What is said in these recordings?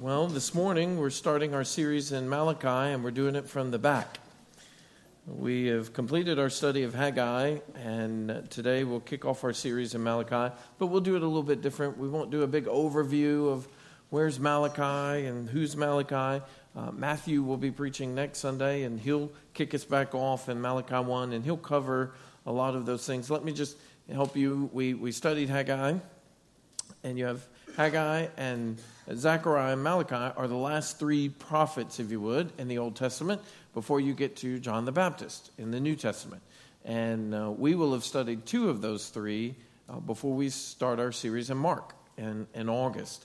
Well, this morning we're starting our series in Malachi, and we're doing it from the back. We have completed our study of Haggai, and today we'll kick off our series in Malachi, but we'll do it a little bit different. We won't do a big overview of where's Malachi and who's Malachi. Matthew will be preaching next Sunday, and he'll kick us back off in Malachi 1, and he'll cover a lot of those things. Let me just help you. We studied Haggai, and you have Haggai and Zechariah and Malachi are the last three prophets, if you would, in the Old Testament before you get to John the Baptist in the New Testament. And we will have studied two of those three before we start our series in Mark in August.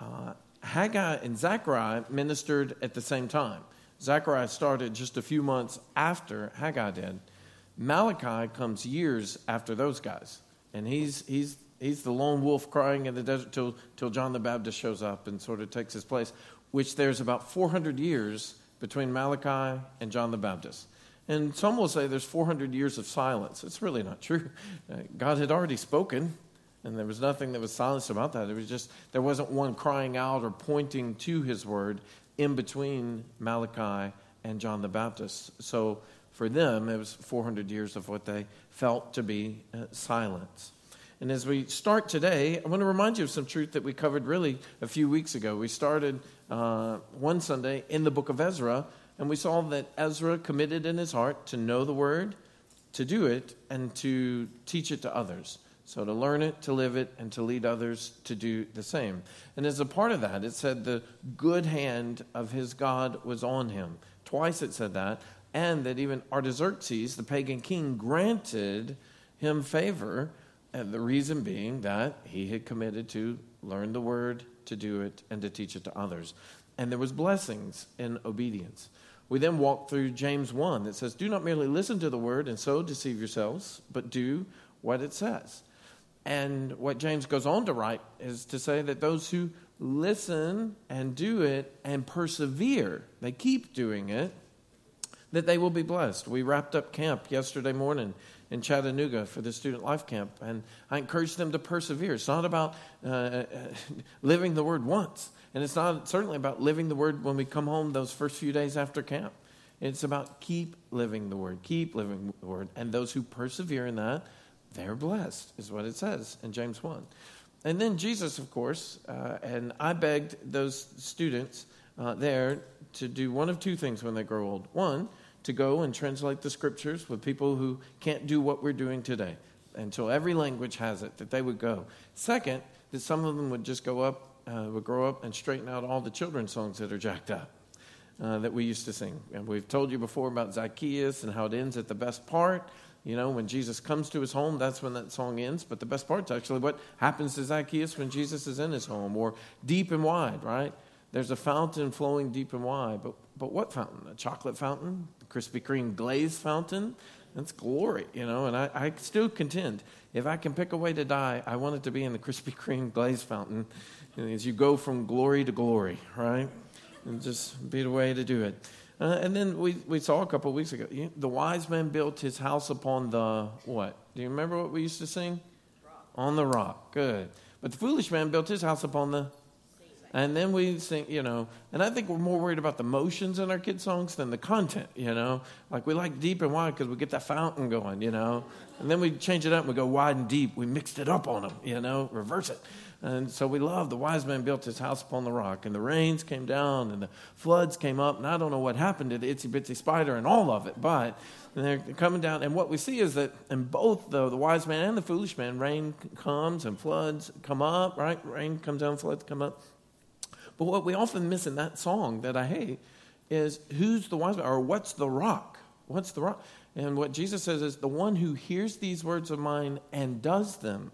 Haggai and Zechariah ministered at the same time. Zechariah started just a few months after Haggai did. Malachi comes years after those guys, and he's the lone wolf crying in the desert till John the Baptist shows up and sort of takes his place, which there's about 400 years between Malachi and John the Baptist. And some will say there's 400 years of silence. It's really not true. God had already spoken, and there was nothing that was silenced about that. It was just there wasn't one crying out or pointing to his word in between Malachi and John the Baptist. So for them, it was 400 years of what they felt to be silence. And as we start today, I want to remind you of some truth that we covered really a few weeks ago. We started one Sunday in the book of Ezra, and we saw that Ezra committed in his heart to know the word, to do it, and to teach it to others. So to learn it, to live it, and to lead others to do the same. And as a part of that, it said the good hand of his God was on him. Twice it said that, and that even Artaxerxes, the pagan king, granted him favor. And the reason being that he had committed to learn the word, to do it, and to teach it to others. And there was blessings in obedience. We then walked through James 1 that says, do not merely listen to the word and so deceive yourselves, but do what it says. And what James goes on to write is to say that those who listen and do it and persevere, they keep doing it, that they will be blessed. We wrapped up camp yesterday morning in Chattanooga for the Student Life Camp, and I encourage them to persevere. It's not about living the word once, and it's not certainly about living the word when we come home those first few days after camp. It's about keep living the word, and those who persevere in that, they're blessed, is what it says in James 1. And then Jesus, of course, and I begged those students there to do one of two things when they grow old. One, to go and translate the scriptures with people who can't do what we're doing today until every language has it, that they would go. Second, that some of them would just grow up and straighten out all the children's songs that are jacked up that we used to sing. And we've told you before about Zacchaeus and how it ends at the best part. You know, when Jesus comes to his home, that's when that song ends. But the best part's actually what happens to Zacchaeus when Jesus is in his home, or deep and wide, right? There's a fountain flowing deep and wide. But what fountain? A chocolate fountain? A Krispy Kreme glaze fountain? That's glory, you know. And I still contend, if I can pick a way to die, I want it to be in the Krispy Kreme glaze fountain. And as you go from glory to glory, right? And just be the way to do it. And then we saw a couple of weeks ago, the wise man built his house upon the what? Do you remember what we used to sing? Rock. On the rock. Good. But the foolish man built his house upon the... And then we sing, you know, and I think we're more worried about the motions in our kids' songs than the content, you know. Like we like deep and wide because we get that fountain going, you know. And then we change it up and we go wide and deep. We mixed it up on them, you know, reverse it. And so we love the wise man built his house upon the rock. And the rains came down and the floods came up. And I don't know what happened to the itsy bitsy spider and all of it, but they're coming down. And what we see is that in both the wise man and the foolish man, rain comes and floods come up, right? Rain comes down, floods come up. But what we often miss in that song that I hate is who's the wise man, or what's the rock? What's the rock? And what Jesus says is the one who hears these words of mine and does them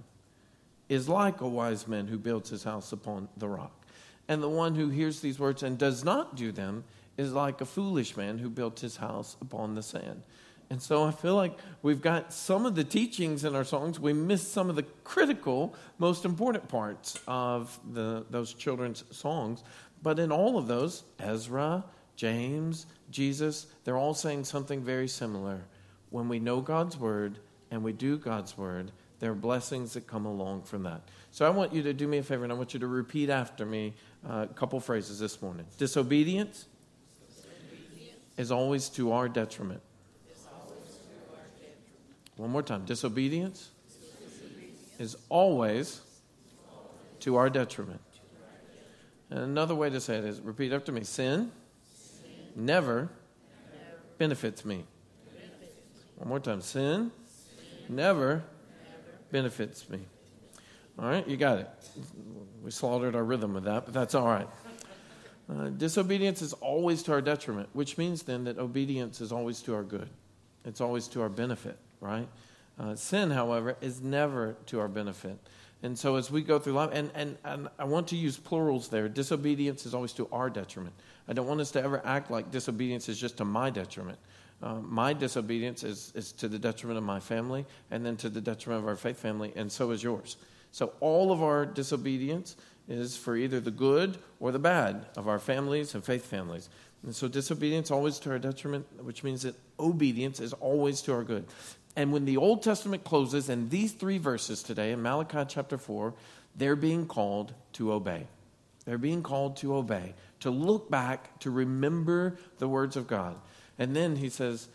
is like a wise man who builds his house upon the rock. And the one who hears these words and does not do them is like a foolish man who built his house upon the sand. And so I feel like we've got some of the teachings in our songs. We miss some of the critical, most important parts of those children's songs. But in all of those, Ezra, James, Jesus, they're all saying something very similar. When we know God's word and we do God's word, there are blessings that come along from that. So I want you to do me a favor, and I want you to repeat after me a couple phrases this morning. Disobedience is always to our detriment. One more time. Disobedience is always to our detriment. And another way to say it is, repeat after me. Sin never benefits me. One more time. Sin never benefits me. All right, you got it. We slaughtered our rhythm with that, but that's all right. Disobedience is always to our detriment, which means then that obedience is always to our good. It's always to our benefit, right? Sin, however, is never to our benefit. And so as we go through life, and I want to use plurals there, disobedience is always to our detriment. I don't want us to ever act like disobedience is just to my detriment. My disobedience is to the detriment of my family, and then to the detriment of our faith family, and so is yours. So all of our disobedience is for either the good or the bad of our families and faith families. And so disobedience always to our detriment, which means that obedience is always to our good. And when the Old Testament closes, in these 3 verses today, in Malachi chapter 4, they're being called to obey. They're being called to obey, to look back, to remember the words of God. And then he says,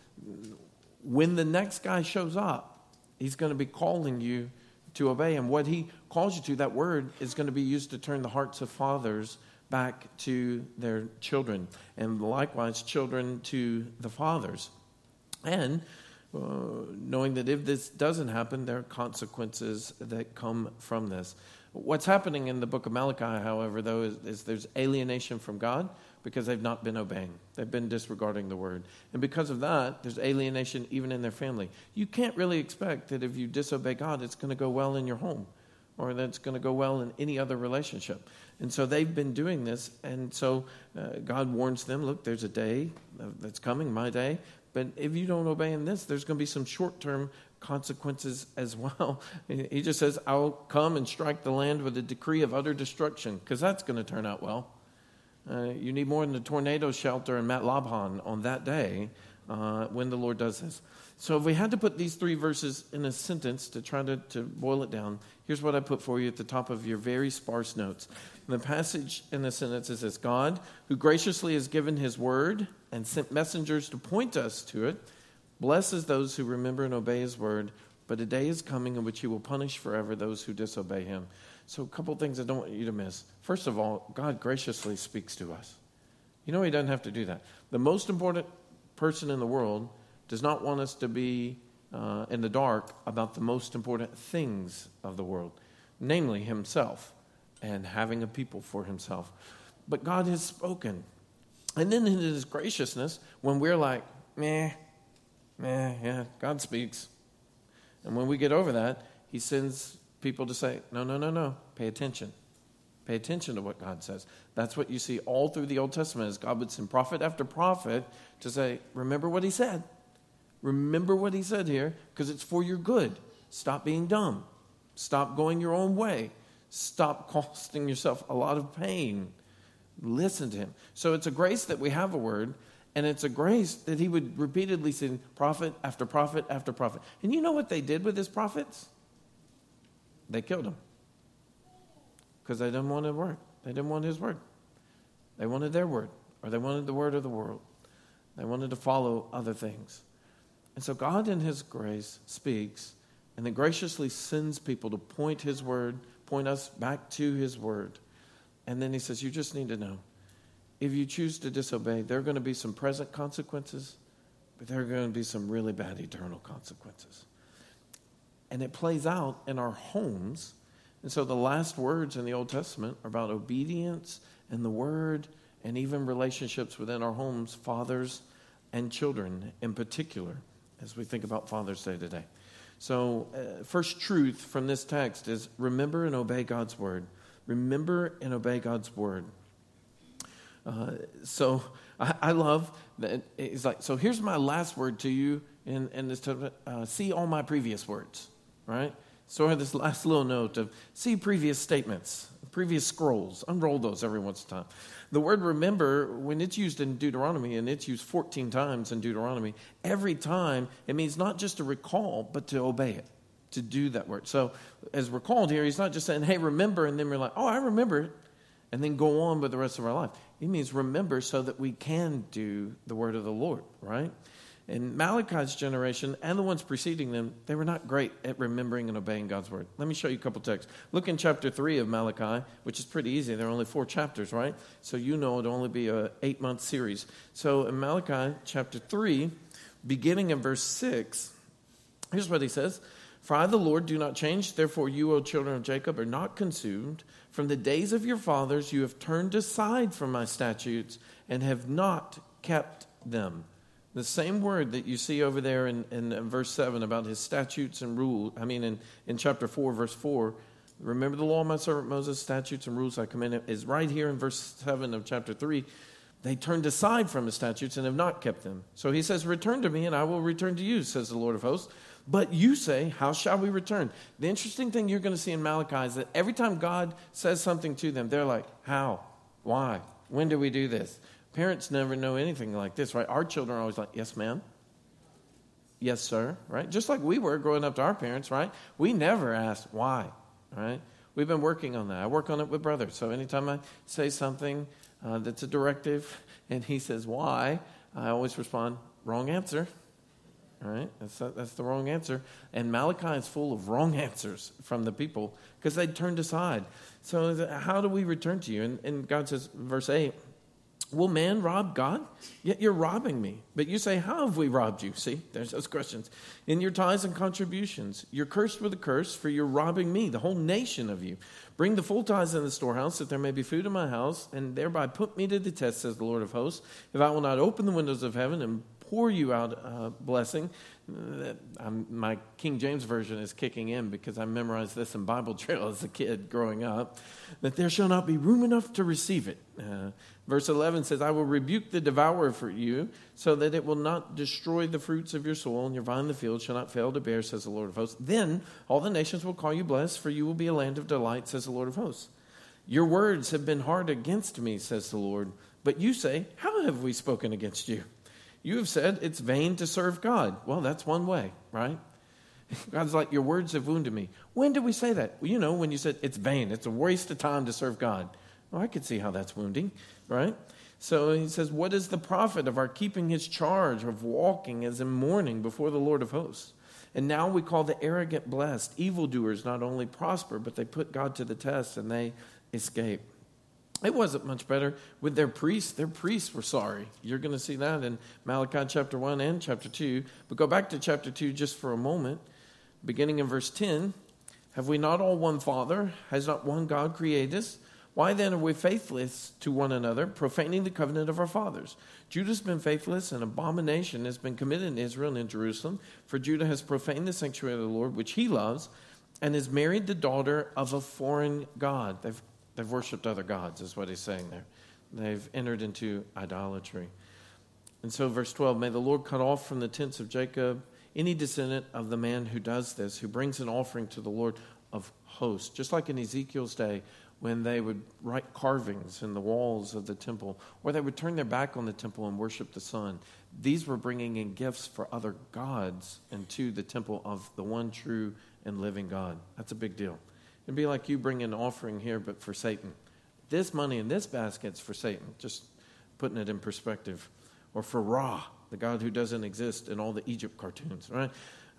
when the next guy shows up, he's going to be calling you to obey. And what he calls you to, that word, is going to be used to turn the hearts of fathers back to their children, and likewise children to the fathers. And knowing that if this doesn't happen, there are consequences that come from this. What's happening in the book of Malachi, however, though, is there's alienation from God because they've not been obeying. They've been disregarding the word. And because of that, there's alienation even in their family. You can't really expect that if you disobey God, it's going to go well in your home, or that it's going to go well in any other relationship. And so they've been doing this, and so God warns them, look, there's a day that's coming, my day, but if you don't obey in this, there's going to be some short-term consequences as well. He just says, I'll come and strike the land with a decree of utter destruction, because that's going to turn out well. You need more than a tornado shelter in Mount Labhan on that day when the Lord does this. So if we had to put these 3 verses in a sentence to try to boil it down, here's what I put for you at the top of your very sparse notes. The passage in the sentence is this: God, who graciously has given his word and sent messengers to point us to it, blesses those who remember and obey his word, but a day is coming in which he will punish forever those who disobey him. So a couple things I don't want you to miss. First of all, God graciously speaks to us. You know he doesn't have to do that. The most important person in the world does not want us to be in the dark about the most important things of the world, namely himself and having a people for himself. But God has spoken. And then in his graciousness, when we're like, yeah, God speaks. And when we get over that, he sends people to say, no, pay attention. Pay attention to what God says. That's what you see all through the Old Testament, is God would send prophet after prophet to say, remember what he said. Remember what he said here, because it's for your good. Stop being dumb. Stop going your own way. Stop costing yourself a lot of pain. Listen to him. So it's a grace that we have a word, and it's a grace that he would repeatedly send prophet after prophet after prophet. And you know what they did with his prophets? They killed him. Because they didn't want his word. They didn't want his word. They wanted their word, or they wanted the word of the world. They wanted to follow other things. And so God in his grace speaks, and then graciously sends people to point his word, point us back to his word. And then he says, you just need to know, if you choose to disobey, there are going to be some present consequences, but there are going to be some really bad eternal consequences. And it plays out in our homes. And so the last words in the Old Testament are about obedience and the word, and even relationships within our homes, fathers and children in particular, as we think about Father's Day today. So first truth from this text is remember and obey God's word. Remember and obey God's word. So I love that. It's like, so here's my last word to you in this see all my previous words, right? So I have this last little note of see previous statements, previous scrolls. Unroll those every once in a time. The word remember, when it's used in Deuteronomy, and it's used 14 times in Deuteronomy, every time it means not just to recall, but to obey it. to do that work. So as we're called here, he's not just saying, hey, remember, and then we're like, oh, I remember it, and then go on with the rest of our life. He means remember so that we can do the word of the Lord, right? And Malachi's generation and the ones preceding them, they were not great at remembering and obeying God's word. Let me show you a couple texts. Look in chapter 3 of Malachi, which is pretty easy. There are only 4 chapters, right? So you know it'll only be a 8-month series. So in Malachi chapter 3, beginning in verse 6, here's what he says. For I, the Lord, do not change. Therefore you, O children of Jacob, are not consumed. From the days of your fathers you have turned aside from my statutes and have not kept them. The same word that you see over there in verse 7 about his statutes and rules. In chapter 4, verse 4, remember the law of my servant Moses, statutes and rules I command, is right here in verse 7 of chapter 3. They turned aside from his statutes and have not kept them. So he says, return to me and I will return to you, says the Lord of hosts. But you say, how shall we return? The interesting thing you're going to see in Malachi is that every time God says something to them, they're like, how? Why? When do we do this? Parents never know anything like this, right? Our children are always like, yes, ma'am. Yes, sir, right? Just like we were growing up to our parents, right? We never asked why, right? We've been working on that. I work on it with brothers. So anytime I say something that's a directive and he says why, I always respond, wrong answer. Right? That's the wrong answer. And Malachi is full of wrong answers from the people because they turned aside. So how do we return to you? And God says, verse 8, will man rob God? Yet you're robbing me. But you say, how have we robbed you? See, there's those questions. In your tithes and contributions, you're cursed with a curse, for you're robbing me, the whole nation of you. Bring the full tithes in the storehouse, that there may be food in my house, and thereby put me to the test, says the Lord of hosts, if I will not open the windows of heaven and pour you out blessing. My King James Version is kicking in because I memorized this in Bible Trail as a kid growing up, that there shall not be room enough to receive it. Verse 11 says, I will rebuke the devourer for you, so that it will not destroy the fruits of your soil, and your vine in the field shall not fail to bear, says the Lord of hosts. Then all the nations will call you blessed, for you will be a land of delight, says the Lord of hosts. Your words have been hard against me, says the Lord. But you say, how have we spoken against you? You have said it's vain to serve God. Well, that's one way, right? God's like, your words have wounded me. When did we say that? Well, when you said it's vain, it's a waste of time to serve God. Well, I could see how that's wounding, right? So he says, what is the profit of our keeping his charge, of walking as in mourning before the Lord of hosts? And now we call the arrogant blessed. Evildoers not only prosper, but they put God to the test and they escape. It wasn't much better with their priests. Their priests were sorry. You're going to see that in Malachi chapter 1 and chapter 2. But go back to chapter 2 just for a moment. Beginning in verse 10, have we not all one Father? Has not one God created us? Why then are we faithless to one another, profaning the covenant of our fathers? Judah's been faithless, and abomination has been committed in Israel and in Jerusalem. For Judah has profaned the sanctuary of the Lord, which he loves, and has married the daughter of a foreign god. They've worshipped other gods, is what he's saying there. They've entered into idolatry. And so verse 12, may the Lord cut off from the tents of Jacob any descendant of the man who does this, who brings an offering to the Lord of hosts. Just like in Ezekiel's day, when they would write carvings in the walls of the temple, or they would turn their back on the temple and worship the sun. These were bringing in gifts for other gods into the temple of the one true and living God. That's a big deal. It'd be like you bring an offering here, but for Satan. This money in this basket's for Satan, just putting it in perspective. Or for Ra, the God who doesn't exist in all the Egypt cartoons, right?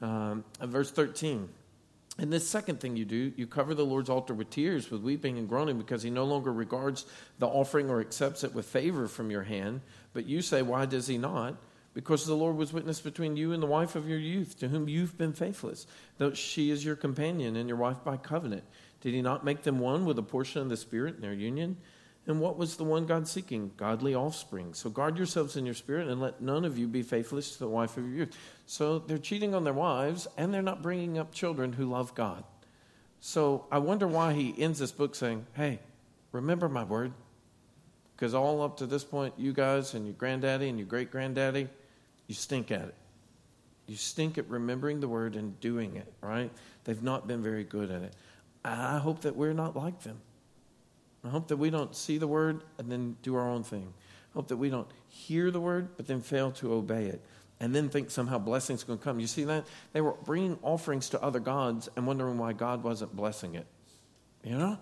Verse 13. And this second thing you do, you cover the Lord's altar with tears, with weeping and groaning, because he no longer regards the offering or accepts it with favor from your hand. But you say, why does he not? Because the Lord was witness between you and the wife of your youth, to whom you've been faithless, though she is your companion and your wife by covenant. Did he not make them one with a portion of the Spirit in their union? And what was the one God seeking? Godly offspring. So guard yourselves in your spirit, and let none of you be faithless to the wife of your youth. So they're cheating on their wives, and they're not bringing up children who love God. So I wonder why he ends this book saying, hey, remember my word. Because all up to this point, you guys and your granddaddy and your great-granddaddy, you stink at it. You stink at remembering the word and doing it, right? They've not been very good at it. I hope that we're not like them. I hope that we don't see the word and then do our own thing. I hope that we don't hear the word but then fail to obey it. and then think somehow blessing's going to come. You see that? They were bringing offerings to other gods and wondering why God wasn't blessing it. You know?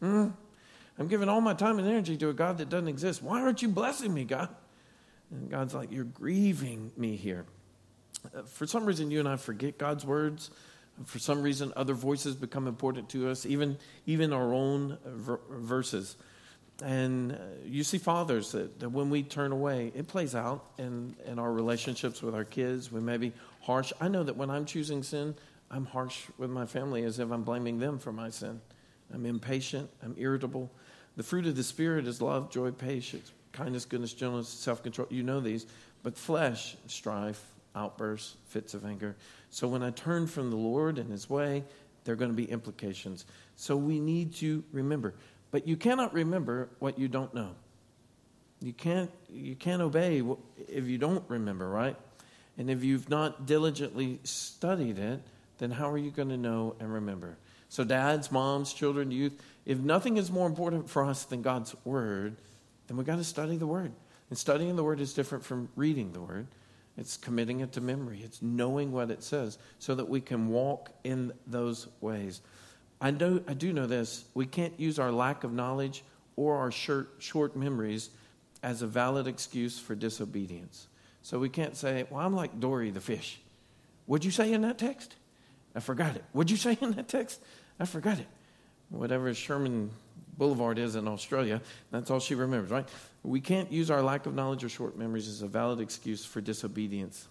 I'm giving all my time and energy to a God that doesn't exist. Why aren't you blessing me, God? And God's like, you're grieving me here. For some reason, you and I forget God's words. For some reason, other voices become important to us, even our own verses. And you see fathers that when we turn away, it plays out in our relationships with our kids. We may be harsh. I know that when I'm choosing sin, I'm harsh with my family as if I'm blaming them for my sin. I'm impatient. I'm irritable. The fruit of the Spirit is love, joy, patience, kindness, goodness, gentleness, self-control. You know these. But flesh, strife, outbursts, fits of anger. So when I turn from the Lord and His way, there are going to be implications. So we need to remember. But you cannot remember what you don't know. You can't obey if you don't remember, right? And if you've not diligently studied it, then how are you going to know and remember? So dads, moms, children, youth, if nothing is more important for us than God's Word, then we've got to study the Word. And studying the Word is different from reading the Word. It's committing it to memory. It's knowing what it says so that we can walk in those ways. I do know this. We can't use our lack of knowledge or our short memories as a valid excuse for disobedience. So we can't say, well, I'm like Dory the fish. What'd you say in that text? I forgot it. What'd you say in that text? I forgot it. Whatever Sherman Boulevard is in Australia, that's all she remembers, right? We can't use our lack of knowledge or short memories as a valid excuse for disobedience.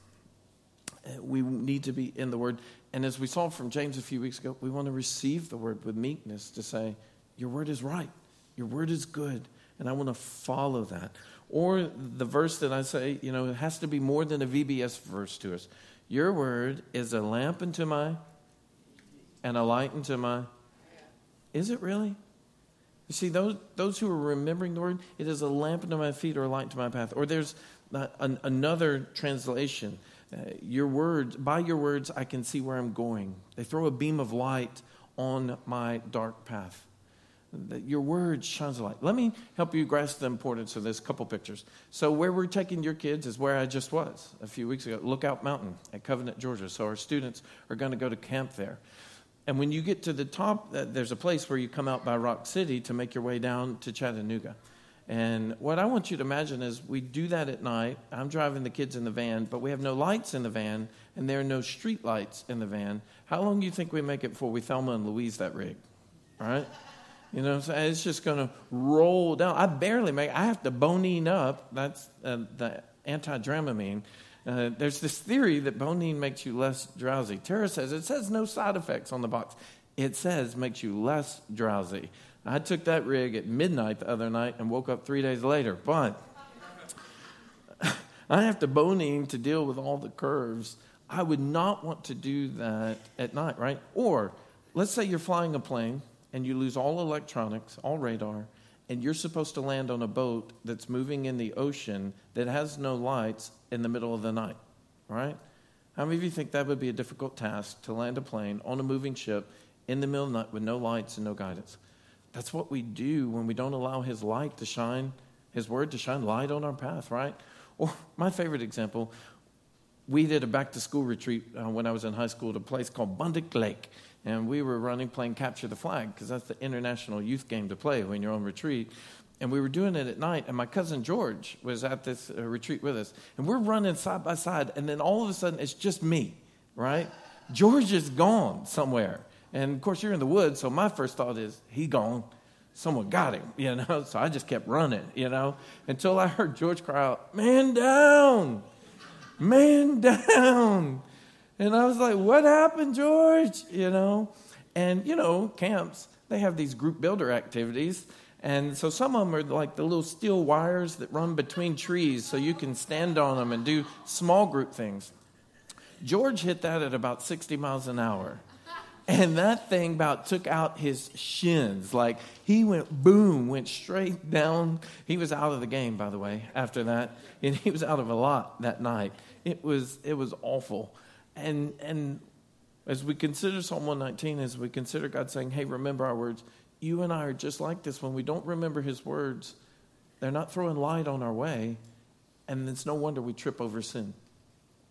We need to be in the Word. And as we saw from James a few weeks ago, we want to receive the Word with meekness to say, your Word is right. Your Word is good. And I want to follow that. Or the verse that I say, it has to be more than a VBS verse to us. Your Word is a lamp unto my and a light unto my. Is it really? You see, those who are remembering the Word, it is a lamp unto my feet or a light to my path. Or there's another translation. Your words, by your words, I can see where I'm going. They throw a beam of light on my dark path. Your word shines a light. Let me help you grasp the importance of this. Couple pictures. So where we're taking your kids is where I just was a few weeks ago. Lookout Mountain at Covenant, Georgia. So our students are going to go to camp there. And when you get to the top, there's a place where you come out by Rock City to make your way down to Chattanooga. And what I want you to imagine is we do that at night. I'm driving the kids in the van, but we have no lights in the van, and there are no street lights in the van. How long do you think we make it before we Thelma and Louise that rig? Right? So it's just going to roll down. I barely make it. I have to bonine up. That's the anti-Dramamine. There's this theory that bonine makes you less drowsy. Tara says, it says no side effects on the box. It says makes you less drowsy. I took that rig at midnight the other night and woke up 3 days later. But I have to bonine to deal with all the curves. I would not want to do that at night, right? Or let's say you're flying a plane and you lose all electronics, all radar, and you're supposed to land on a boat that's moving in the ocean that has no lights in the middle of the night, right? How many of you think that would be a difficult task to land a plane on a moving ship in the middle of the night with no lights and no guidance? That's what we do when we don't allow His light to shine, His Word to shine light on our path, right? Or my favorite example, we did a back-to-school retreat when I was in high school at a place called Bundick Lake. And we were playing Capture the Flag, because that's the international youth game to play when you're on retreat. And we were doing it at night, and my cousin George was at this retreat with us. And we're running side by side, and then all of a sudden, it's just me, right? George is gone somewhere. And, of course, you're in the woods, so my first thought is, he gone. Someone got him, So I just kept running, until I heard George cry out, man down, man down. And I was like, what happened, George? And, camps, they have these group builder activities. And so some of them are like the little steel wires that run between trees so you can stand on them and do small group things. George hit that at about 60 miles an hour. And that thing about took out his shins. Like, he went boom, went straight down. He was out of the game, by the way, after that. And he was out of a lot that night. It was awful. And as we consider Psalm 119, as we consider God saying, hey, remember our words, you and I are just like this. When we don't remember His words, they're not throwing light on our way. And it's no wonder we trip over sin.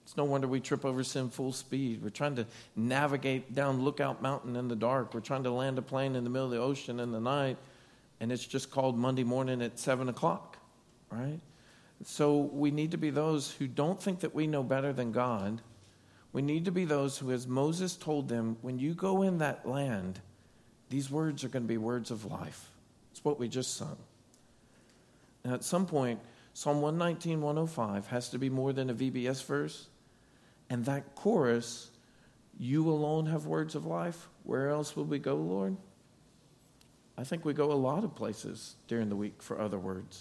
It's no wonder we trip over sin full speed. We're trying to navigate down Lookout Mountain in the dark. We're trying to land a plane in the middle of the ocean in the night, and it's just called Monday morning at 7 o'clock, right? So we need to be those who don't think that we know better than God. We need to be those who, as Moses told them, when you go in that land, these words are going to be words of life. It's what we just sung. And at some point, Psalm 119, 105 has to be more than a VBS verse. And that chorus, you alone have words of life. Where else will we go, Lord? I think we go a lot of places during the week for other words.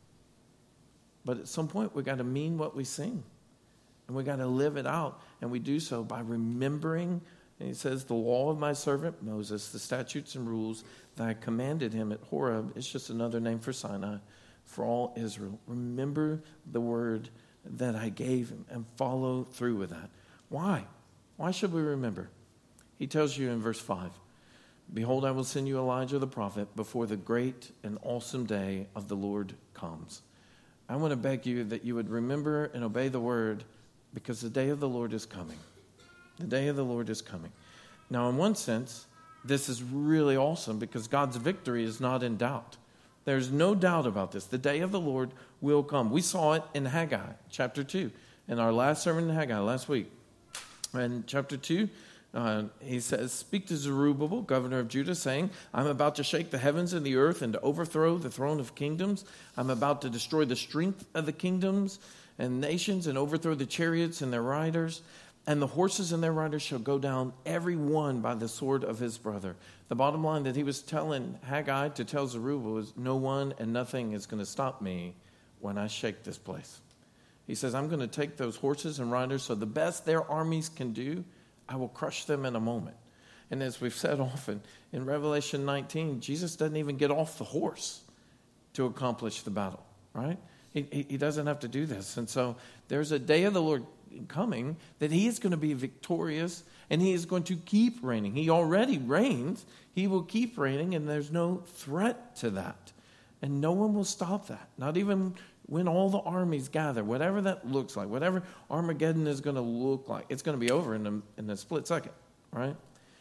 But at some point, we got to mean what we sing. And we got to live it out. And we do so by remembering, and he says, the law of my servant Moses, the statutes and rules that I commanded him at Horeb. It's just another name for Sinai, for all Israel. Remember the word that I gave him and follow through with that. Why? Why should we remember? He tells you in verse 5, behold, I will send you Elijah the prophet before the great and awesome day of the Lord comes. I want to beg you that you would remember and obey the word, because the day of the Lord is coming. The day of the Lord is coming. Now, in one sense, this is really awesome because God's victory is not in doubt. There's no doubt about this. The day of the Lord will come. We saw it in Haggai, chapter 2, in our last sermon in Haggai last week. In chapter 2, he says, speak to Zerubbabel, governor of Judah, saying, I'm about to shake the heavens and the earth and to overthrow the throne of kingdoms. I'm about to destroy the strength of the kingdoms and nations and overthrow the chariots and their riders. And the horses and their riders shall go down, every one by the sword of his brother. The bottom line that he was telling Haggai to tell Zerubbabel is, no one and nothing is going to stop me when I shake this place. He says, I'm going to take those horses and riders, so the best their armies can do, I will crush them in a moment. And as we've said often, in Revelation 19, Jesus doesn't even get off the horse to accomplish the battle, right? He doesn't have to do this. And so there's a day of the Lord coming that he is going to be victorious and he is going to keep reigning. He already reigns. He will keep reigning, and there's no threat to that. And no one will stop that. Not even when all the armies gather, whatever that looks like, whatever Armageddon is going to look like, it's going to be over in a split second, right?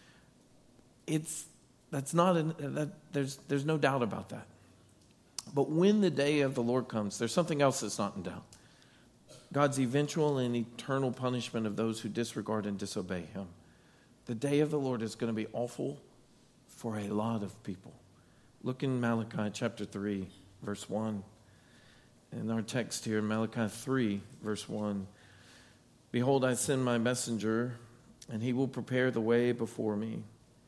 There's no doubt about that. But when the day of the Lord comes, there's something else that's not in doubt. God's eventual and eternal punishment of those who disregard and disobey him. The day of the Lord is going to be awful for a lot of people. Look in Malachi chapter 3, verse 1. In our text here, Malachi 3, verse 1. Behold, I send my messenger, and he will prepare the way before me.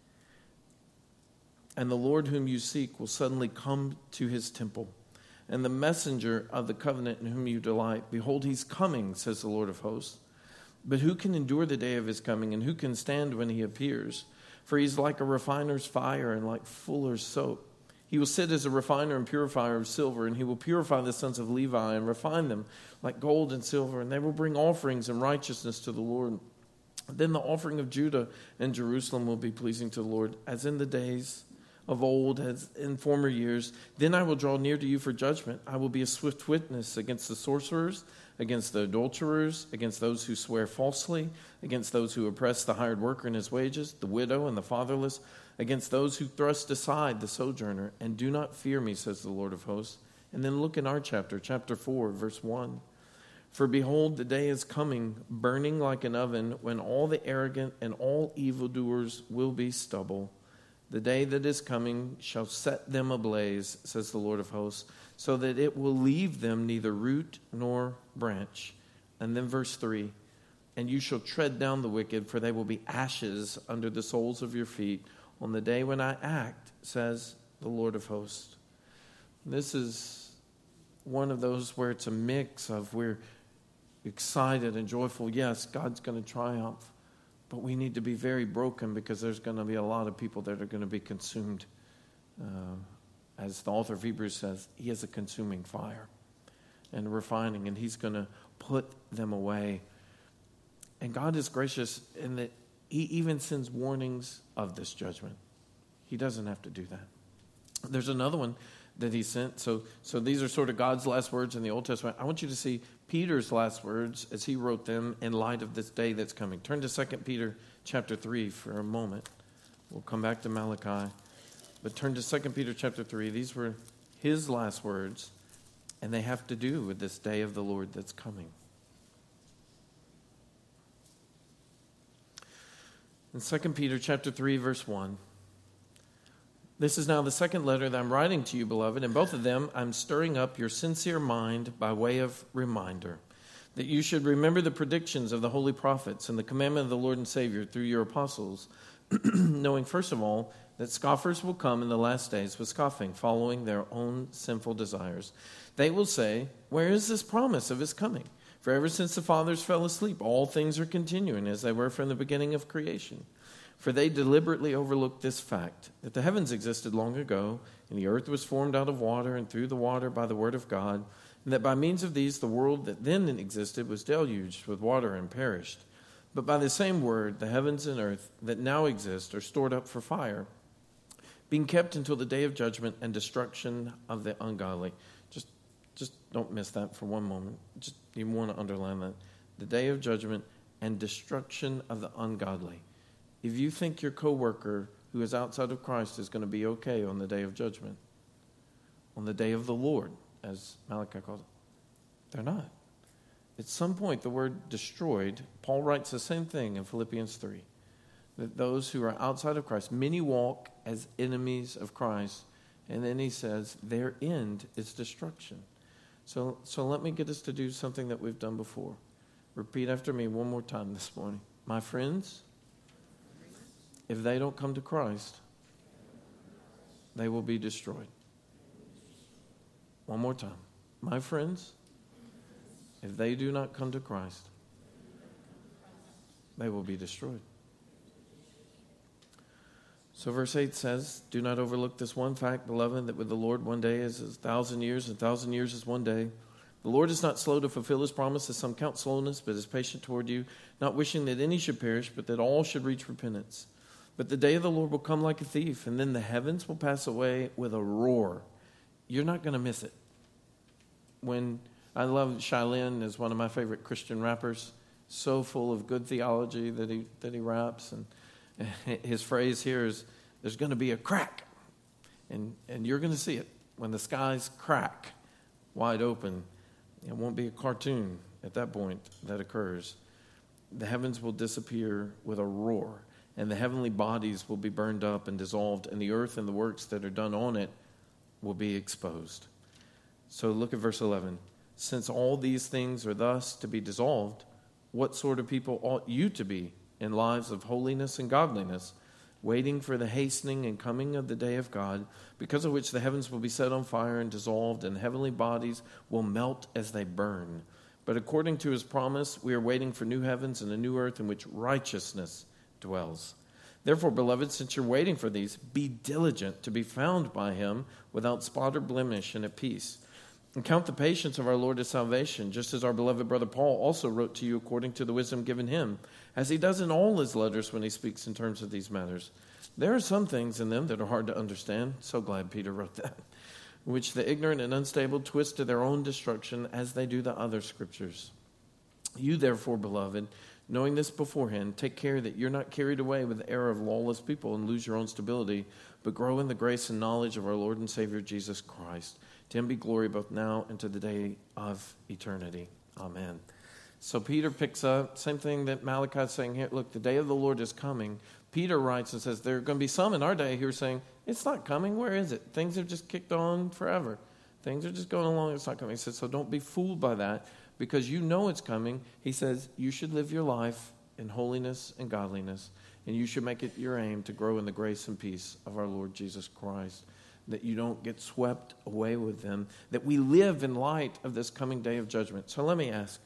And the Lord whom you seek will suddenly come to his temple. And the messenger of the covenant in whom you delight, behold, he's coming, says the Lord of hosts. But who can endure the day of his coming, and who can stand when he appears? For he's like a refiner's fire and like fuller's soap. He will sit as a refiner and purifier of silver, and he will purify the sons of Levi and refine them like gold and silver, and they will bring offerings in righteousness to the Lord. Then the offering of Judah and Jerusalem will be pleasing to the Lord, as in the days of old, as in former years. Then I will draw near to you for judgment. I will be a swift witness against the sorcerers, against the adulterers, against those who swear falsely, against those who oppress the hired worker in his wages, the widow and the fatherless, against those who thrust aside the sojourner, and do not fear me, says the Lord of hosts. And then look in our chapter 4, verse 1. For behold, the day is coming, burning like an oven, when all the arrogant and all evildoers will be stubble. The day that is coming shall set them ablaze, says the Lord of hosts, so that it will leave them neither root nor branch. And then verse 3, and you shall tread down the wicked, for they will be ashes under the soles of your feet on the day when I act, says the Lord of hosts. This is one of those where it's a mix of we're excited and joyful. Yes, God's going to triumph. But we need to be very broken because there's going to be a lot of people that are going to be consumed. As the author of Hebrews says, he is a consuming fire and refining, and he's going to put them away. And God is gracious in that he even sends warnings of this judgment. He doesn't have to do that. There's another one that he sent. So these are sort of God's last words in the Old Testament. I want you to see Peter's last words as he wrote them in light of this day that's coming. Turn to 2 Peter chapter 3 for a moment. We'll come back to Malachi. But turn to 2 Peter chapter 3. These were his last words, and they have to do with this day of the Lord that's coming. In 2 Peter chapter 3, verse 1, this is now the second letter that I'm writing to you, beloved. In both of them, I'm stirring up your sincere mind by way of reminder, that you should remember the predictions of the holy prophets and the commandment of the Lord and Savior through your apostles, knowing first of all that scoffers will come in the last days with scoffing, following their own sinful desires. They will say, where is this promise of his coming? For ever since the fathers fell asleep, all things are continuing as they were from the beginning of creation. For they deliberately overlooked this fact, that the heavens existed long ago, and the earth was formed out of water and through the water by the word of God, and that by means of these the world that then existed was deluged with water and perished. But by the same word, the heavens and earth that now exist are stored up for fire, being kept until the day of judgment and destruction of the ungodly. Just don't miss that for one moment. Just you want to underline that. The day of judgment and destruction of the ungodly. If you think your coworker who is outside of Christ is going to be okay on the day of judgment, on the day of the Lord, as Malachi calls it, they're not. At some point, the word destroyed, Paul writes the same thing in Philippians 3, that those who are outside of Christ, many walk as enemies of Christ, and then he says their end is destruction. So let me get us to do something that we've done before. Repeat after me one more time this morning. My friends, if they don't come to Christ, they will be destroyed. One more time. My friends, if they do not come to Christ, they will be destroyed. So verse 8 says, do not overlook this one fact, beloved, that with the Lord 1 day is 1,000 years, and 1,000 years is 1 day. The Lord is not slow to fulfill his promise, as some count slowness, but is patient toward you, not wishing that any should perish, but that all should reach repentance. But the day of the Lord will come like a thief, and then the heavens will pass away with a roar. You're not going to miss it. When I love Shylin is one of my favorite Christian rappers, so full of good theology that he raps, and his phrase here is, there's going to be a crack. And you're going to see it. When the skies crack wide open, it won't be a cartoon at that point that occurs. The heavens will disappear with a roar, and the heavenly bodies will be burned up and dissolved, and the earth and the works that are done on it will be exposed. So look at verse 11. Since all these things are thus to be dissolved, what sort of people ought you to be in lives of holiness and godliness, waiting for the hastening and coming of the day of God, because of which the heavens will be set on fire and dissolved, and the heavenly bodies will melt as they burn. But according to his promise, we are waiting for new heavens and a new earth in which righteousness dwells. Therefore, beloved, since you're waiting for these, be diligent to be found by him without spot or blemish and at peace. And count the patience of our Lord as salvation, just as our beloved brother Paul also wrote to you according to the wisdom given him, as he does in all his letters when he speaks in terms of these matters. There are some things in them that are hard to understand. So glad Peter wrote that. Which the ignorant and unstable twist to their own destruction, as they do the other scriptures. You therefore, beloved, knowing this beforehand, take care that you're not carried away with the error of lawless people and lose your own stability, but grow in the grace and knowledge of our Lord and Savior Jesus Christ. To him be glory both now and to the day of eternity. Amen. So Peter picks up, same thing that Malachi is saying here. Look, the day of the Lord is coming. Peter writes and says, there are going to be some in our day who are saying, it's not coming. Where is it? Things have just kicked on forever. Things are just going along. It's not coming. He says, so don't be fooled by that, because you know it's coming. He says, you should live your life in holiness and godliness, and you should make it your aim to grow in the grace and peace of our Lord Jesus Christ, that you don't get swept away with them, that we live in light of this coming day of judgment. So let me ask,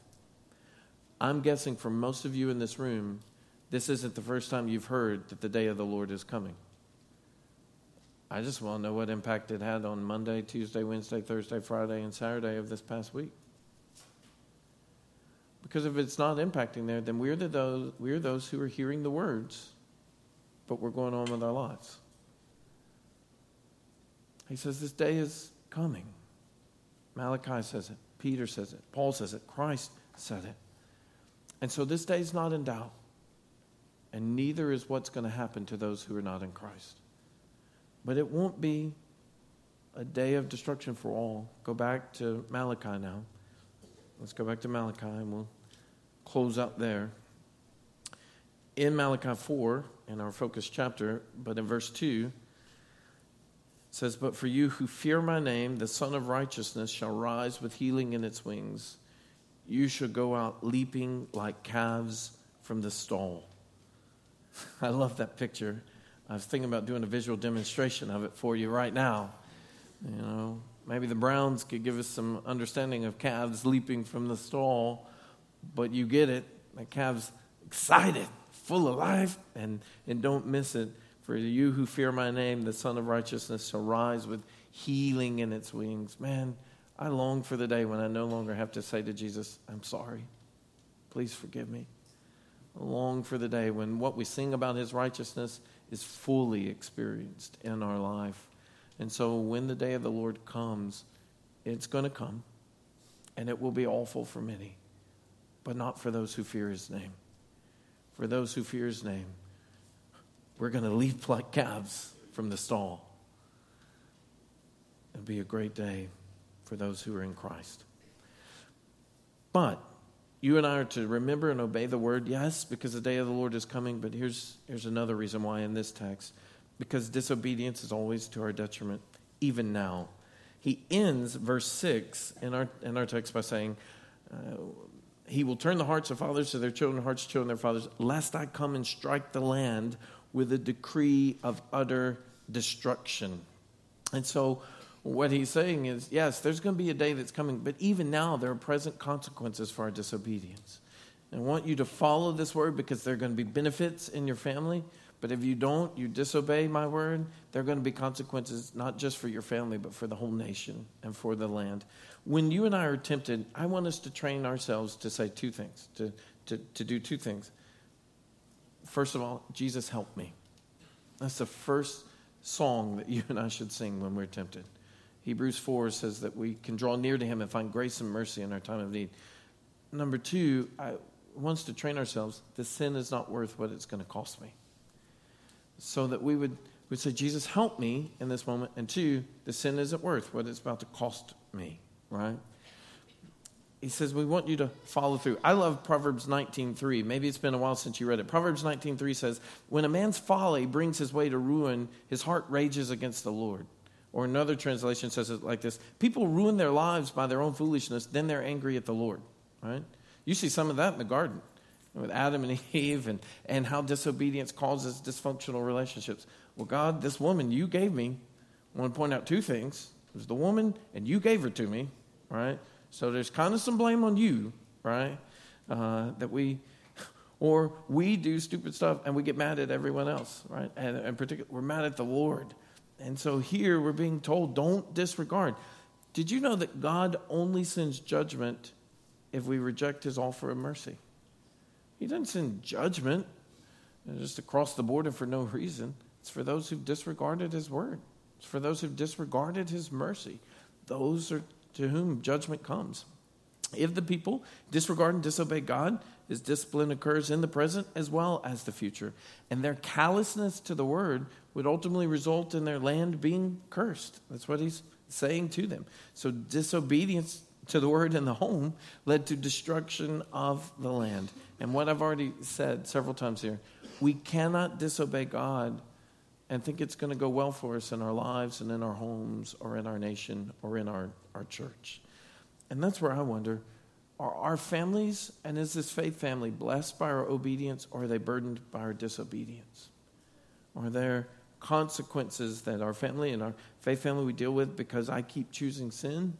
I'm guessing for most of you in this room, this isn't the first time you've heard that the day of the Lord is coming. I just want to know what impact it had on Monday, Tuesday, Wednesday, Thursday, Friday, and Saturday of this past week. Because if it's not impacting there, then we're those who are hearing the words, but we're going on with our lives. He says this day is coming. Malachi says it. Peter says it. Paul says it. Christ said it. And so this day is not in doubt. And neither is what's going to happen to those who are not in Christ. But it won't be a day of destruction for all. Go back to Malachi now. Let's go back to Malachi and we'll close out there. In Malachi 4, in our focus chapter, but in verse 2, it says, "But for you who fear my name, the Son of Righteousness shall rise with healing in its wings. You shall go out leaping like calves from the stall." I love that picture. I was thinking about doing a visual demonstration of it for you right now. You know, maybe the Browns could give us some understanding of calves leaping from the stall, but you get it. The calves excited, full of life, and don't miss it. "For you who fear my name, the Son of Righteousness shall rise with healing in its wings." Man, I long for the day when I no longer have to say to Jesus, "I'm sorry. Please forgive me." I long for the day when what we sing about his righteousness is fully experienced in our life. And so when the day of the Lord comes, it's going to come, and it will be awful for many, but not for those who fear his name. For those who fear his name, we're going to leap like calves from the stall. It'll be a great day for those who are in Christ. But you and I are to remember and obey the word, yes, because the day of the Lord is coming. But here's another reason why in this text. Because disobedience is always to our detriment, even now. He ends verse 6 in our text by saying, "He will turn the hearts of fathers to their children, hearts of children their fathers, lest I come and strike the land with a decree of utter destruction." And so what he's saying is, yes, there's going to be a day that's coming, but even now there are present consequences for our disobedience. And I want you to follow this word because there are going to be benefits in your family. But if you don't, you disobey my word, there are going to be consequences not just for your family, but for the whole nation and for the land. When you and I are tempted, I want us to train ourselves to say two things, to do two things. First of all, Jesus, help me. That's the first song that you and I should sing when we're tempted. Hebrews 4 says that we can draw near to him and find grace and mercy in our time of need. Number two, I want us to train ourselves. The sin is not worth what it's going to cost me. So that we would say, Jesus, help me in this moment. And two, the sin isn't worth what it's about to cost me, right? He says, we want you to follow through. I love Proverbs 19:3. Maybe it's been a while since you read it. Proverbs 19:3 says, when a man's folly brings his way to ruin, his heart rages against the Lord. Or another translation says it like this: people ruin their lives by their own foolishness, then they're angry at the Lord, right? You see some of that in the garden with Adam and Eve and how disobedience causes dysfunctional relationships. Well, God, this woman you gave me, I want to point out two things. It was the woman, and you gave her to me, right? So there's kind of some blame on you, right? That we do stupid stuff and we get mad at everyone else, right? And in particular, we're mad at the Lord. And so here we're being told, don't disregard. Did you know that God only sends judgment if we reject his offer of mercy? He doesn't send judgment just across the board and for no reason. It's for those who've disregarded his word. It's for those who've disregarded his mercy. Those are to whom judgment comes. If the people disregard and disobey God, his discipline occurs in the present as well as the future. And their callousness to the word would ultimately result in their land being cursed. That's what he's saying to them. So disobedience to the word in the home led to destruction of the land. And what I've already said several times here, we cannot disobey God and think it's going to go well for us in our lives and in our homes or in our nation or in our church. And that's where I wonder, are our families, and is this faith family blessed by our obedience, or are they burdened by our disobedience? Are there consequences that our family and our faith family we deal with because I keep choosing sin?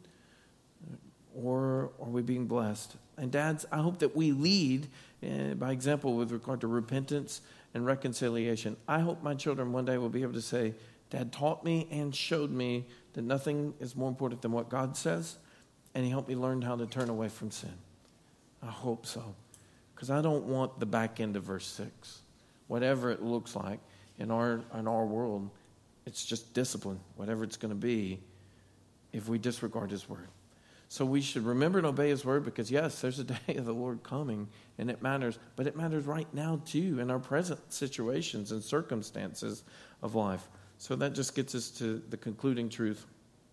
Or are we being blessed? And dads, I hope that we lead by example with regard to repentance and reconciliation. I hope my children one day will be able to say, Dad taught me and showed me that nothing is more important than what God says, and he helped me learn how to turn away from sin. I hope so, because I don't want the back end of verse 6. Whatever it looks like in our world, it's just discipline, whatever it's going to be. if we disregard his word. So we should remember and obey his word because, yes, there's a day of the Lord coming, and it matters. But it matters right now, too, in our present situations and circumstances of life. So that just gets us to the concluding truth.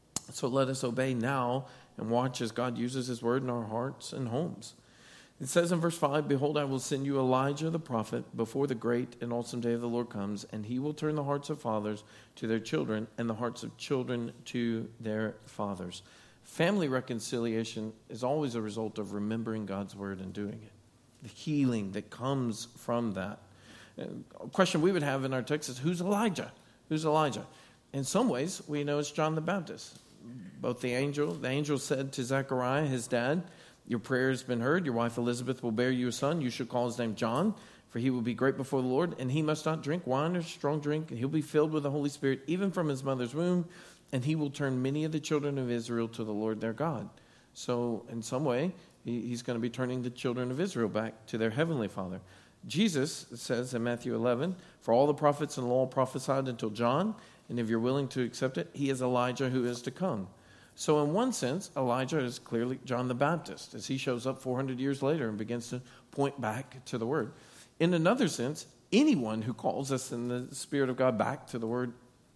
So let us obey now and watch as God uses his word in our hearts and homes. It says in verse 5, "Behold, I will send you Elijah the prophet before the great and awesome day of the Lord comes, and he will turn the hearts of fathers to their children and the hearts of children to their fathers." Family reconciliation is always a result of remembering God's word and doing it. The healing that comes from that. A question we would have in our text is, who's Elijah? Who's Elijah? In some ways, we know it's John the Baptist. Both the angel said to Zechariah, his dad, "Your prayer has been heard. Your wife Elizabeth will bear you a son. You should call his name John, for he will be great before the Lord, and he must not drink wine or strong drink. He'll be filled with the Holy Spirit, even from his mother's womb, and he will turn many of the children of Israel to the Lord their God." So in some way, he's going to be turning the children of Israel back to their heavenly Father. Jesus says in Matthew 11, "For all the prophets and law prophesied until John, and if you're willing to accept it, he is Elijah who is to come." So in one sense, Elijah is clearly John the Baptist, as he shows up 400 years later and begins to point back to the Word. In another sense, anyone who calls us in the Spirit of God back to the Word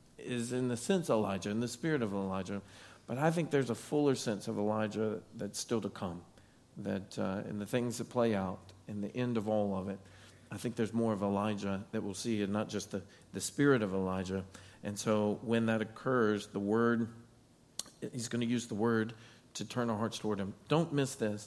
is in the sense Elijah, in the spirit of Elijah. But I think there's a fuller sense of Elijah that's still to come, that in the things that play out, in the end of all of it, I think there's more of Elijah that we'll see, and not just the spirit of Elijah. And so when that occurs, the Word, he's going to use the Word to turn our hearts toward him. Don't miss this.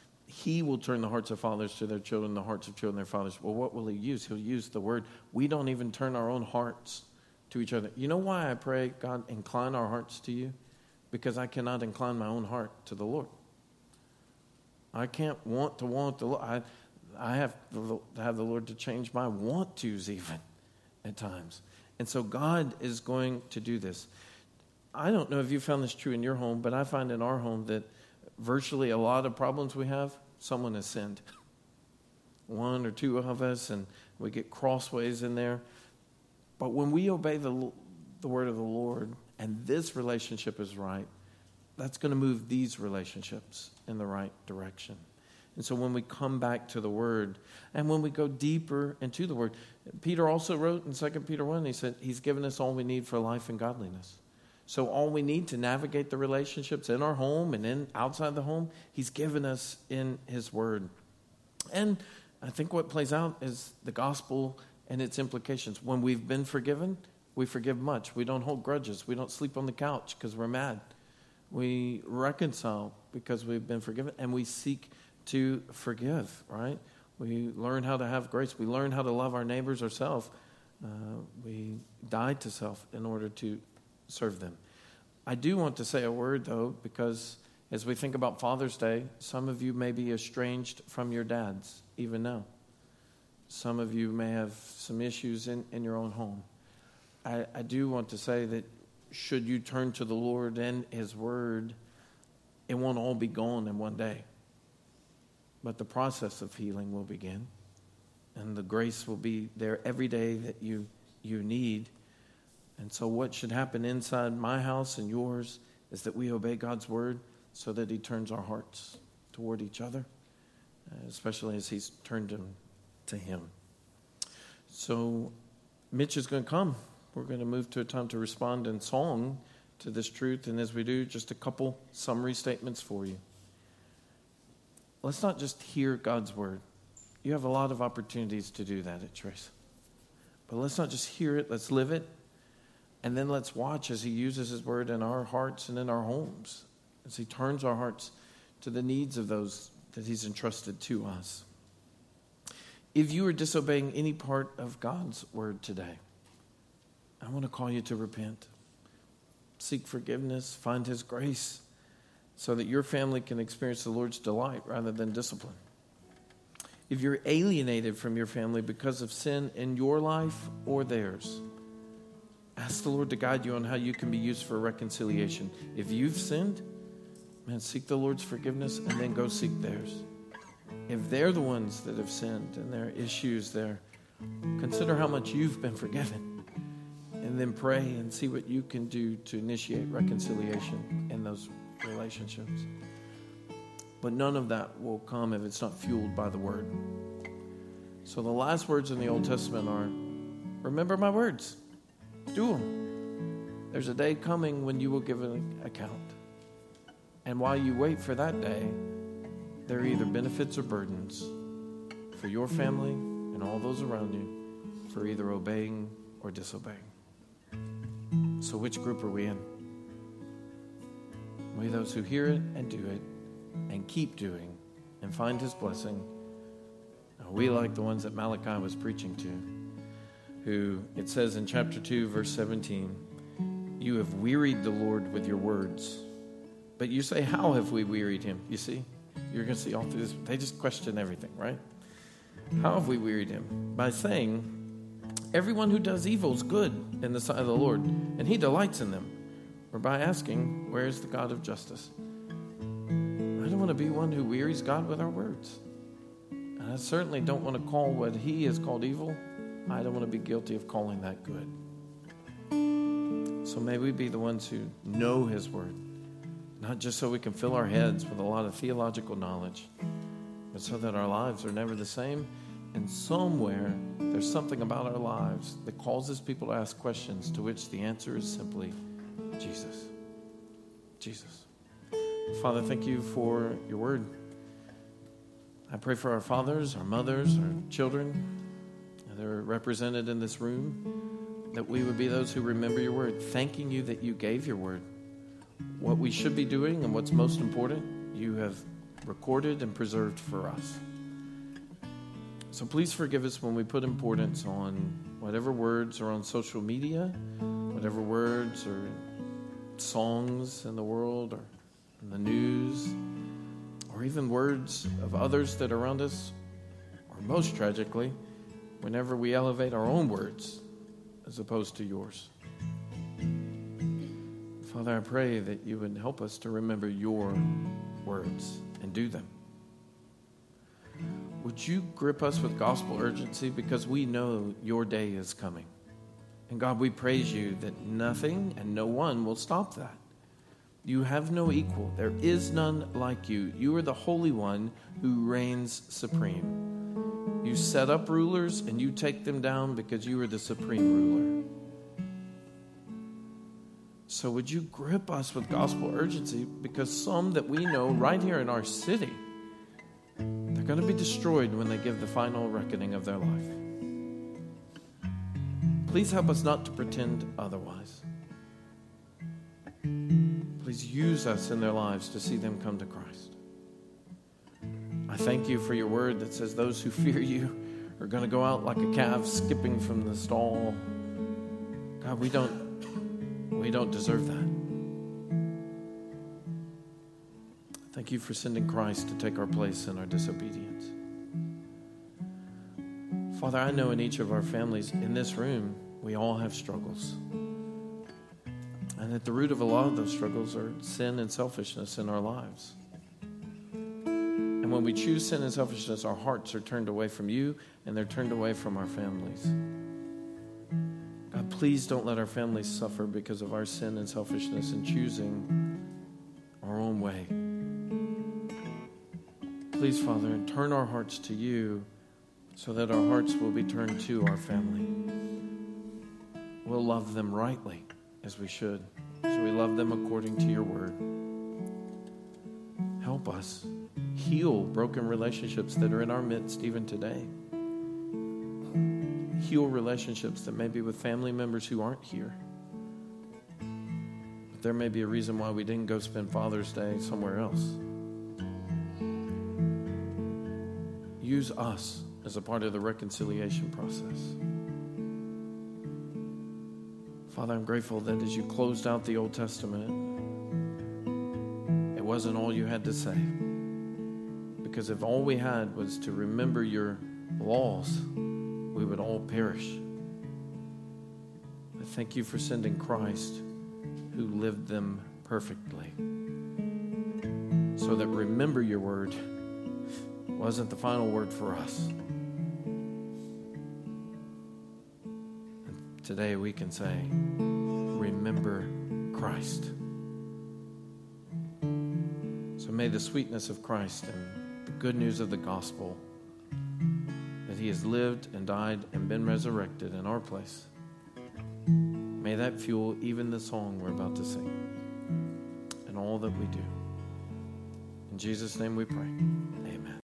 He will turn the hearts of fathers to their children, the hearts of children their fathers. Well, what will he use? He'll use the Word. We don't even turn our own hearts to each other. You know why I pray, God, incline our hearts to you? Because I cannot incline my own heart to the Lord. I can't want the Lord. I have to have the Lord to change my want tos even at times. And so God is going to do this. I don't know if you found this true in your home, but I find in our home that virtually a lot of problems we have, someone has sinned. One or two of us, and we get crossways in there. But when we obey the word of the Lord, and this relationship is right, that's going to move these relationships in the right direction. And so when we come back to the Word, and when we go deeper into the Word, Peter also wrote in 2 Peter 1, he said, he's given us all we need for life and godliness. So all we need to navigate the relationships in our home and outside the home, he's given us in his Word. And I think what plays out is the gospel and its implications. When we've been forgiven, we forgive much. We don't hold grudges. We don't sleep on the couch because we're mad. We reconcile because we've been forgiven, and we seek to forgive, right? We learn how to have grace. We learn how to love our neighbors ourselves. We die to self in order to serve them. I do want to say a word, though, because as we think about Father's Day, some of you may be estranged from your dads, even now. Some of you may have some issues in your own home. I do want to say that should you turn to the Lord and his Word, it won't all be gone in one day. But the process of healing will begin. And the grace will be there every day that you need. And so what should happen inside my house and yours is that we obey God's Word so that he turns our hearts toward each other, especially as he's turned them to him. So Mitch is going to come. We're going to move to a time to respond in song to this truth. And as we do, just a couple summary statements for you. Let's not just hear God's Word. You have a lot of opportunities to do that at Trace. But let's not just hear it, let's live it. And then let's watch as he uses his Word in our hearts and in our homes, as he turns our hearts to the needs of those that he's entrusted to us. If you are disobeying any part of God's Word today, I want to call you to repent. Seek forgiveness, find his grace, so that your family can experience the Lord's delight rather than discipline. If you're alienated from your family because of sin in your life or theirs, ask the Lord to guide you on how you can be used for reconciliation. If you've sinned, seek the Lord's forgiveness and then go seek theirs. If they're the ones that have sinned and there are issues there, consider how much you've been forgiven. And then pray and see what you can do to initiate reconciliation in those those relationships. But none of that will come if it's not fueled by the Word. So the last words in the Old Testament are, remember my words. Do them. There's a day coming when you will give an account. And while you wait for that day, there are either benefits or burdens for your family and all those around you for either obeying or disobeying. So which group are we in? Are we those who hear it and do it and keep doing and find His blessing? Are we like the ones that Malachi was preaching to, who it says in chapter 2, verse 17, you have wearied the Lord with your words. But you say, how have we wearied Him? You see, you're going to see all through this. They just question everything, right? How have we wearied Him? By saying, everyone who does evil is good in the sight of the Lord, and He delights in them. Or by asking, where is the God of justice? I don't want to be one who wearies God with our words. And I certainly don't want to call what He has called evil. I don't want to be guilty of calling that good. So may we be the ones who know His word, not just so we can fill our heads with a lot of theological knowledge, but so that our lives are never the same. And somewhere there's something about our lives that causes people to ask questions to which the answer is simply Jesus. Jesus. Father, thank you for your word. I pray for our fathers, our mothers, our children that are represented in this room, that we would be those who remember your word, thanking you that you gave your word. What we should be doing and what's most important, you have recorded and preserved for us. So please forgive us when we put importance on whatever words are on social media, whatever words or songs in the world or in the news, or even words of others that are around us, or most tragically, whenever we elevate our own words as opposed to yours. Father, I pray that you would help us to remember your words and do them. Would you grip us with gospel urgency, because we know your day is coming. And God, we praise you that nothing and no one will stop that. You have no equal. There is none like you. You are the Holy One who reigns supreme. You set up rulers and you take them down because you are the supreme ruler. So would you grip us with gospel urgency, because some that we know right here in our city, they're going to be destroyed when they give the final reckoning of their life. Please help us not to pretend otherwise. Please use us in their lives to see them come to Christ. I thank you for your word that says those who fear you are going to go out like a calf skipping from the stall. God, we don't deserve that. Thank you for sending Christ to take our place in our disobedience. Father, I know in each of our families in this room, we all have struggles. And at the root of a lot of those struggles are sin and selfishness in our lives. And when we choose sin and selfishness, our hearts are turned away from you and they're turned away from our families. God, please don't let our families suffer because of our sin and selfishness in choosing our own way. Please, Father, turn our hearts to you so that our hearts will be turned to our family. We'll love them rightly, as we should, as we love them according to your word. Help us heal broken relationships that are in our midst even today. Heal relationships that may be with family members who aren't here. But there may be a reason why we didn't go spend Father's Day somewhere else. Use us as a part of the reconciliation process. Father, I'm grateful that as you closed out the Old Testament, it wasn't all you had to say. Because if all we had was to remember your laws, we would all perish. I thank you for sending Christ, who lived them perfectly, so that remember your word wasn't the final word for us. And today we can say, remember Christ. So may the sweetness of Christ and the good news of the gospel, that he has lived and died and been resurrected in our place, may that fuel even the song we're about to sing and all that we do. In Jesus' name we pray. Amen.